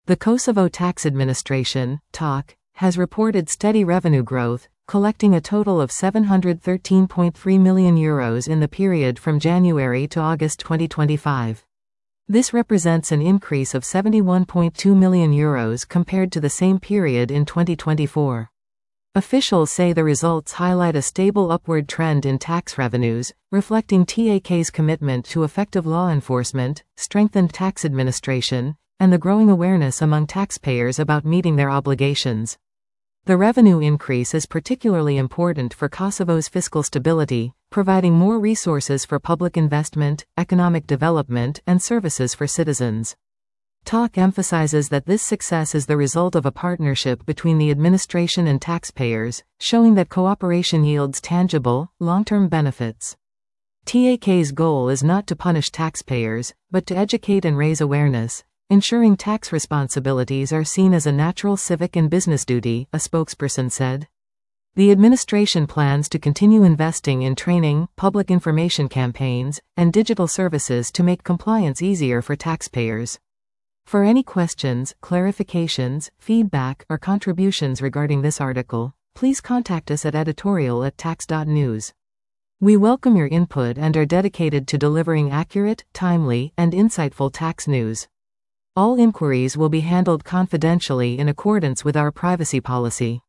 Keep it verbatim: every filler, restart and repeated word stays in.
The Kosovo Tax Administration, T A C, has reported steady revenue growth, collecting a total of seven hundred thirteen point three million euros in the period from January to August twenty twenty-five. This represents an increase of seventy-one point two million euros compared to the same period in twenty twenty-four. Officials say the results highlight a stable upward trend in tax revenues, reflecting T A K's commitment to effective law enforcement, strengthened tax administration, and the growing awareness among taxpayers about meeting their obligations. The revenue increase is particularly important for Kosovo's fiscal stability, providing more resources for public investment, economic development, and services for citizens. T A C emphasizes that this success is the result of a partnership between the administration and taxpayers, showing that cooperation yields tangible, long-term benefits. T A K's goal is not to punish taxpayers, but to educate and raise awareness, ensuring tax responsibilities are seen as a natural civic and business duty, a spokesperson said. The administration plans to continue investing in training, public information campaigns, and digital services to make compliance easier for taxpayers. For any questions, clarifications, feedback, or contributions regarding this article, please contact us at editorial at tax dot news. We welcome your input and are dedicated to delivering accurate, timely, and insightful tax news. All inquiries will be handled confidentially in accordance with our privacy policy.